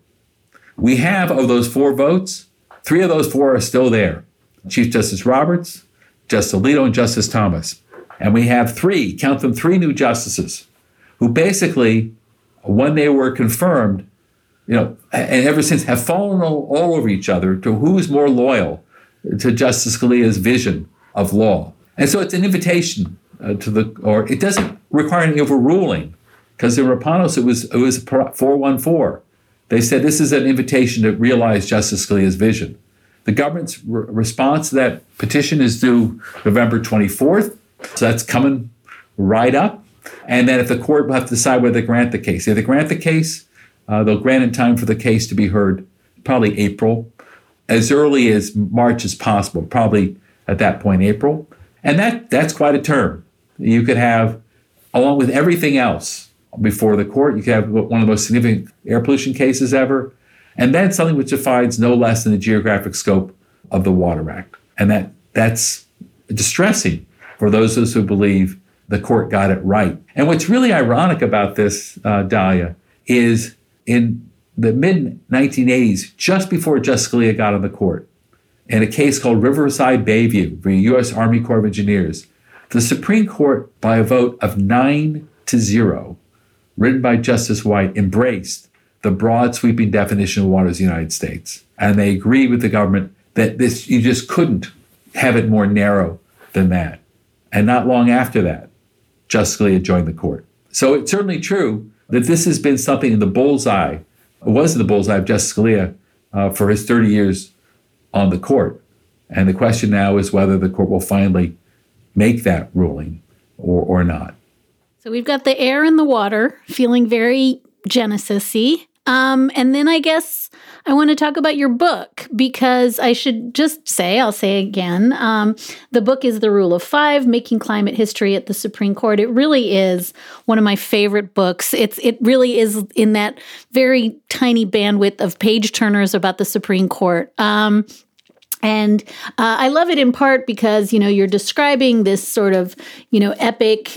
We have, of those 4 votes, 3 of those 4 are still there. Chief Justice Roberts, Justice Alito, and Justice Thomas. And we have 3, count them 3 new justices, who basically, when they were confirmed, and ever since have fallen all over each other to who's more loyal to Justice Scalia's vision of law. And so it's an invitation or it doesn't require any overruling, because in Rapanos it was 4-1-4. They said this is an invitation to realize Justice Scalia's vision. The government's response to that petition is due November 24th, so that's coming right up. And then if the court will have to decide whether to grant the case. If they grant the case, they'll grant in time for the case to be heard probably April, as early as March as possible, probably at that point April. And that's quite a term. You could have, along with everything else before the court, you could have one of the most significant air pollution cases ever, and then something which defines no less than the geographic scope of the Water Act. And that's distressing for those of us who believe the court got it right. And what's really ironic about this, Dahlia, is in the mid-1980s, just before Justice Scalia got on the court, in a case called Riverside Bayview v. U.S. Army Corps of Engineers, the Supreme Court, by a vote of 9-0, written by Justice White, embraced the broad sweeping definition of waters of the United States. And they agreed with the government that this, you just couldn't have it more narrow than that. And not long after that, Justice Scalia joined the court. So it's certainly true that this has been something in the bullseye, was in the bullseye of Justice Scalia for his 30 years on the court. And the question now is whether the court will finally make that ruling or not. So we've got the air and the water feeling very Genesis-y. And then I guess I want to talk about your book, because I should just say, I'll say again, the book is The Rule of Five, Making Climate History at the Supreme Court. It really is one of my favorite books. It really is in that very tiny bandwidth of page turners about the Supreme Court. And I love it in part because, you're describing this sort of, epic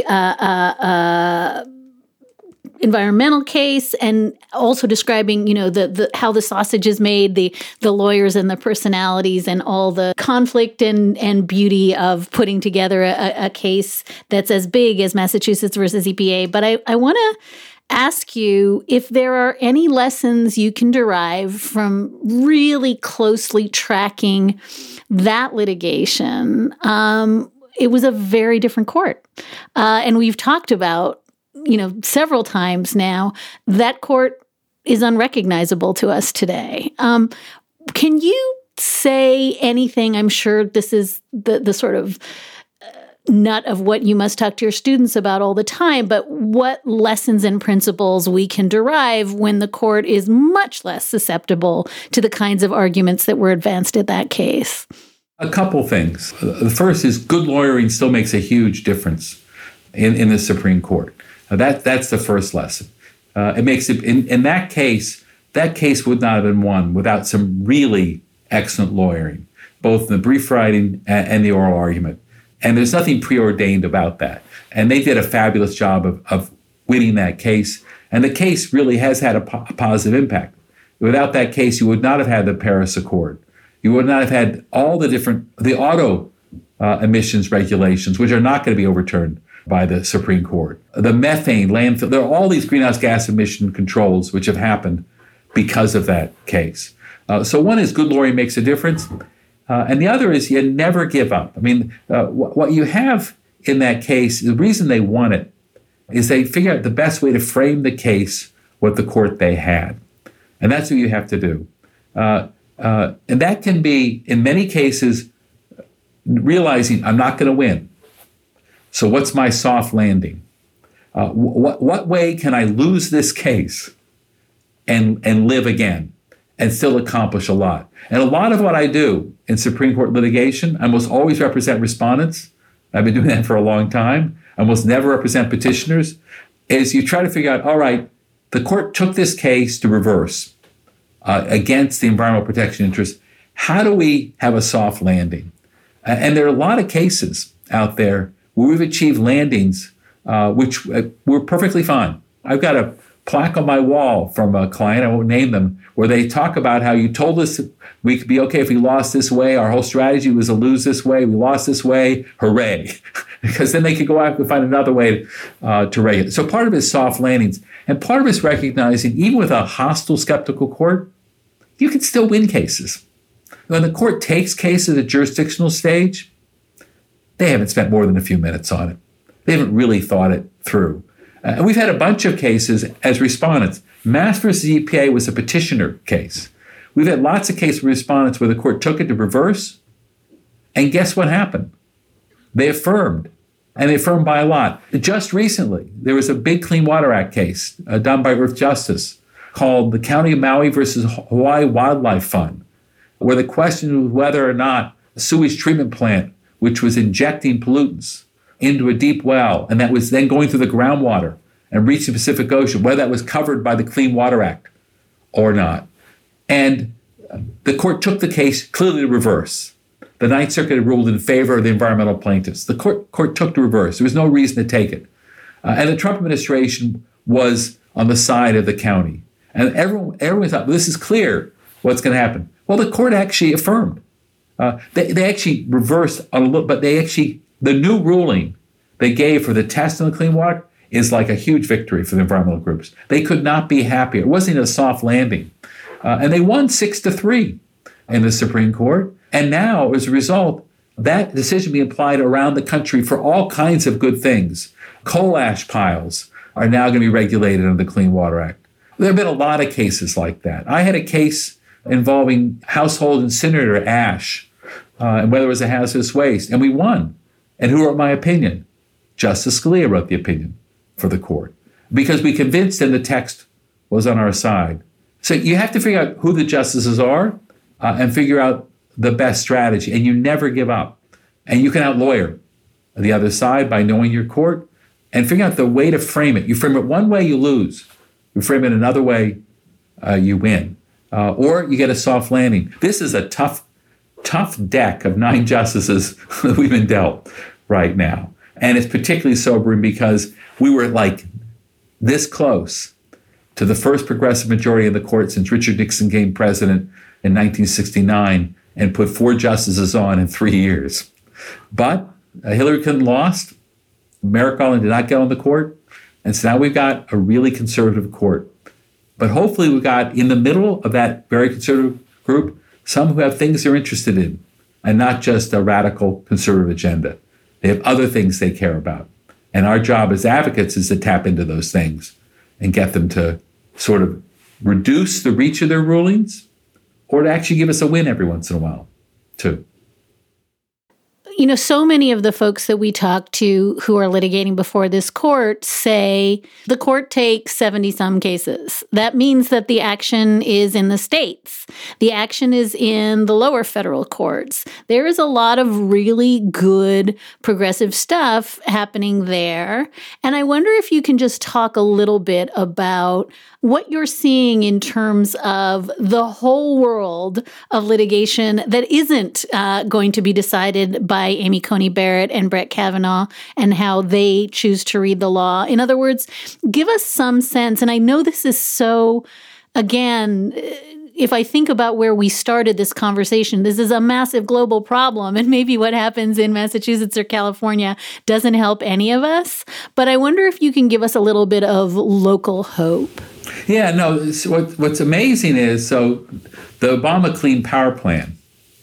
environmental case, and also describing, the how the sausage is made, the lawyers and the personalities, and all the conflict and beauty of putting together a case that's as big as Massachusetts versus EPA. But I want to ask you if there are any lessons you can derive from really closely tracking that litigation. It was a very different court. And we've talked about, several times now, that court is unrecognizable to us today. Can you say anything? I'm sure this is the sort of nut of what you must talk to your students about all the time, but what lessons and principles we can derive when the court is much less susceptible to the kinds of arguments that were advanced in that case? A couple things. The first is good lawyering still makes a huge difference in the Supreme Court. That's the first lesson. It makes it, in that case would not have been won without some really excellent lawyering, both in the brief writing and the oral argument. And there's nothing preordained about that. And they did a fabulous job of winning that case. And the case really has had a positive impact. Without that case, you would not have had the Paris Accord. You would not have had all the auto emissions regulations, which are not going to be overturned by the Supreme Court. The methane, landfill, there are all these greenhouse gas emission controls which have happened because of that case. So one is good lawyering makes a difference. And the other is you never give up. I mean, what you have in that case, the reason they won it is they figure out the best way to frame the case with the court they had. And that's what you have to do. And that can be, in many cases, realizing I'm not going to win. So what's my soft landing? What way can I lose this case and live again and still accomplish a lot? And a lot of what I do in Supreme Court litigation, I almost always represent respondents. I've been doing that for a long time. I almost never represent petitioners. Is you try to figure out, all right, the court took this case to reverse against the environmental protection interest. How do we have a soft landing? And there are a lot of cases out there where we've achieved landings which were perfectly fine. I've got a plaque on my wall from a client, I won't name them, where they talk about how you told us we could be okay if we lost this way. Our whole strategy was to lose this way. We lost this way. Hooray. Because then they could go out and find another way to regulate. So part of it is soft landings. And part of it is recognizing, even with a hostile, skeptical court, you can still win cases. When the court takes cases at jurisdictional stage, they haven't spent more than a few minutes on it. They haven't really thought it through. And we've had a bunch of cases as respondents. Mass versus EPA was a petitioner case. We've had lots of cases with respondents where the court took it to reverse, and guess what happened? They affirmed, and they affirmed by a lot. Just recently, there was a big Clean Water Act case done by Earth Justice called the County of Maui versus Hawaii Wildlife Fund, where the question was whether or not a sewage treatment plant, which was injecting pollutants into a deep well, and that was then going through the groundwater and reaching the Pacific Ocean, whether that was covered by the Clean Water Act or not. And the court took the case clearly to reverse. The Ninth Circuit had ruled in favor of the environmental plaintiffs. The court took to reverse. There was no reason to take it. And the Trump administration was on the side of the county. And everyone thought, this is clear what's going to happen. Well, the court actually affirmed. They actually reversed a little, but the new ruling they gave for the test on the clean water is like a huge victory for the environmental groups. They could not be happier. It wasn't a soft landing. And they won 6-3 in the Supreme Court. And now, as a result, that decision being applied around the country for all kinds of good things. Coal ash piles are now going to be regulated under the Clean Water Act. There have been a lot of cases like that. I had a case involving household incinerator ash and whether it was a hazardous waste, and we won. And who wrote my opinion? Justice Scalia wrote the opinion for the court because we convinced him the text was on our side. So you have to figure out who the justices are and figure out the best strategy, and you never give up. And you can out-lawyer the other side by knowing your court and figuring out the way to frame it. You frame it one way, you lose. You frame it another way, you win. Or you get a soft landing. This is a tough deck of 9 justices that we've been dealt right now. And it's particularly sobering because we were like this close to the first progressive majority in the court since Richard Nixon became president in 1969 and put 4 justices on in 3 years. But Hillary Clinton lost. Merrick Garland did not get on the court. And so now we've got a really conservative court. But hopefully we've got in the middle of that very conservative group some who have things they're interested in and not just a radical conservative agenda. They have other things they care about. And our job as advocates is to tap into those things and get them to sort of reduce the reach of their rulings or to actually give us a win every once in a while, too. You know, so many of the folks that we talk to who are litigating before this court say the court takes 70-some cases. That means that the action is in the states. The action is in the lower federal courts. There is a lot of really good progressive stuff happening there. And I wonder if you can just talk a little bit about what you're seeing in terms of the whole world of litigation that isn't going to be decided by Amy Coney Barrett and Brett Kavanaugh and how they choose to read the law. In other words, give us some sense. And I know this is so, again, if I think about where we started this conversation, this is a massive global problem, and maybe what happens in Massachusetts or California doesn't help any of us. But I wonder if you can give us a little bit of local hope. Yeah, no, what's amazing is, so the Obama Clean Power Plan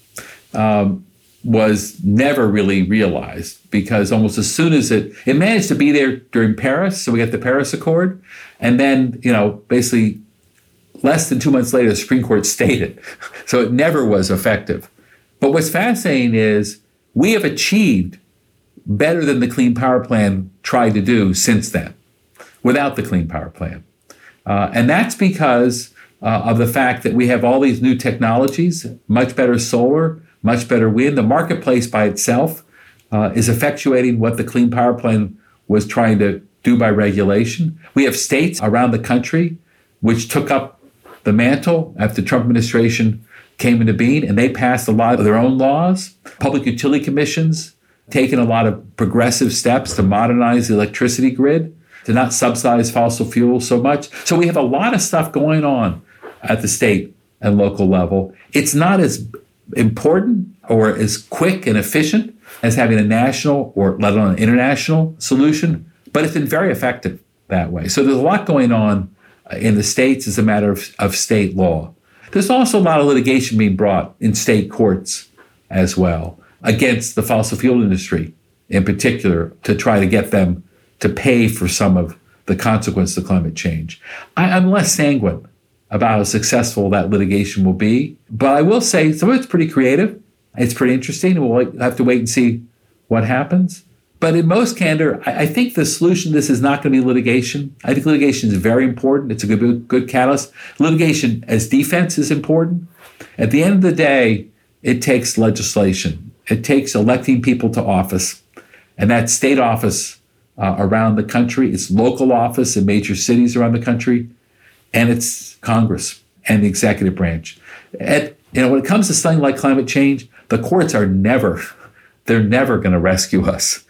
was never really realized because almost as soon as it managed to be there during Paris, so we got the Paris Accord, and then, basically less than 2 months later, the Supreme Court stayed it. So it never was effective. But what's fascinating is we have achieved better than the Clean Power Plan tried to do since then, without the Clean Power Plan. And that's because of the fact that we have all these new technologies, much better solar, much better wind. The marketplace by itself is effectuating what the Clean Power Plan was trying to do by regulation. We have states around the country which took up the mantle after the Trump administration came into being, and they passed a lot of their own laws. Public utility commissions taken a lot of progressive steps to modernize the electricity grid, to not subsidize fossil fuels so much. So we have a lot of stuff going on at the state and local level. It's not as important or as quick and efficient as having a national or let alone an international solution, but it's been very effective that way. So there's a lot going on in the states as a matter of state law. There's also a lot of litigation being brought in state courts as well against the fossil fuel industry in particular to try to get them to pay for some of the consequences of climate change. I'm less sanguine about how successful that litigation will be, but I will say some of it's pretty creative. It's pretty interesting, and we'll have to wait and see what happens. But in most candor, I think the solution to this is not going to be litigation. I think litigation is very important. It's a good catalyst. Litigation as defense is important. At the end of the day, it takes legislation. It takes electing people to office, and that's state office around the country. It's local office in major cities around the country, and it's Congress and the executive branch. When it comes to something like climate change, the courts are never going to rescue us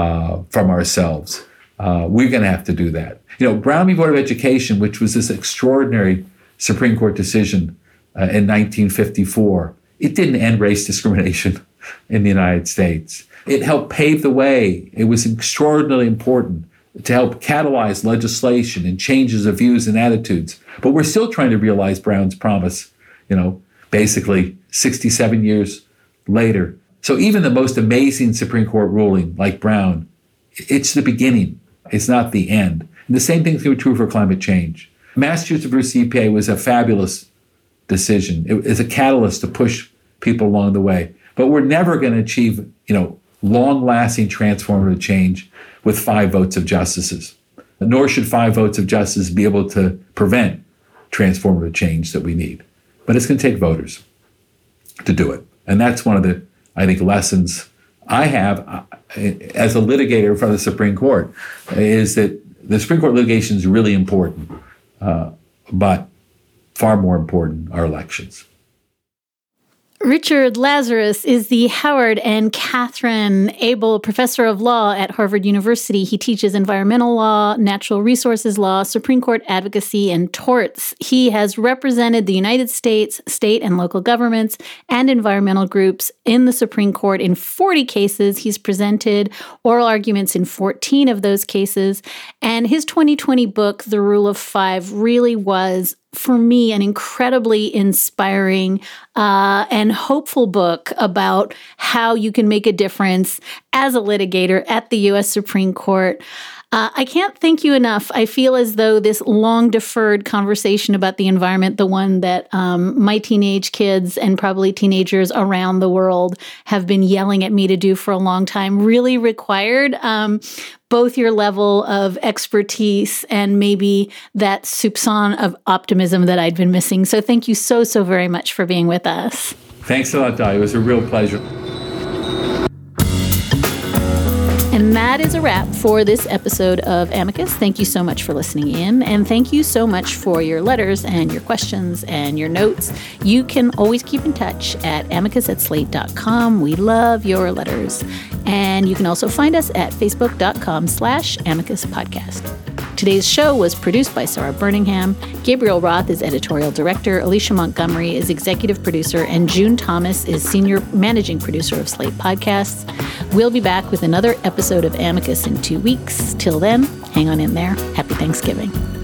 from ourselves. We're going to have to do that. Brown v. Board of Education, which was this extraordinary Supreme Court decision in 1954, it didn't end race discrimination in the United States. It helped pave the way. It was extraordinarily important to help catalyze legislation and changes of views and attitudes. But we're still trying to realize Brown's promise, basically 67 years later. So even the most amazing Supreme Court ruling like Brown, it's the beginning. It's not the end. And the same thing's going to be true for climate change. Massachusetts versus EPA was a fabulous decision. It is a catalyst to push people along the way. But we're never going to achieve, long-lasting transformative change with 5 votes of justices. Nor should 5 votes of justices be able to prevent transformative change that we need. But it's going to take voters to do it. And that's one of the, I think, lessons I have as a litigator in front of the Supreme Court, is that the Supreme Court litigation is really important, but far more important are elections. Richard Lazarus is the Howard and Catherine Abel Professor of Law at Harvard University. He teaches environmental law, natural resources law, Supreme Court advocacy, and torts. He has represented the United States, state and local governments, and environmental groups in the Supreme Court in 40 cases. He's presented oral arguments in 14 of those cases. And his 2020 book, The Rule of Five, really was, for me, an incredibly inspiring and hopeful book about how you can make a difference as a litigator at the U.S. Supreme Court. I can't thank you enough. I feel as though this long-deferred conversation about the environment, the one that my teenage kids and probably teenagers around the world have been yelling at me to do for a long time, really required both your level of expertise and maybe that soupçon of optimism that I'd been missing. So thank you so very much for being with us. Thanks a lot, Di. It was a real pleasure. And that is a wrap for this episode of Amicus. Thank you so much for listening in. And thank you so much for your letters and your questions and your notes. You can always keep in touch at amicus@slate.com. We love your letters. And you can also find us at facebook.com/Amicus Podcast. Today's show was produced by Sarah Birmingham. Gabriel Roth is editorial director. Alicia Montgomery is executive producer. And June Thomas is senior managing producer of Slate Podcasts. We'll be back with another episode of Amicus in 2 weeks. Till then, hang on in there. Happy Thanksgiving.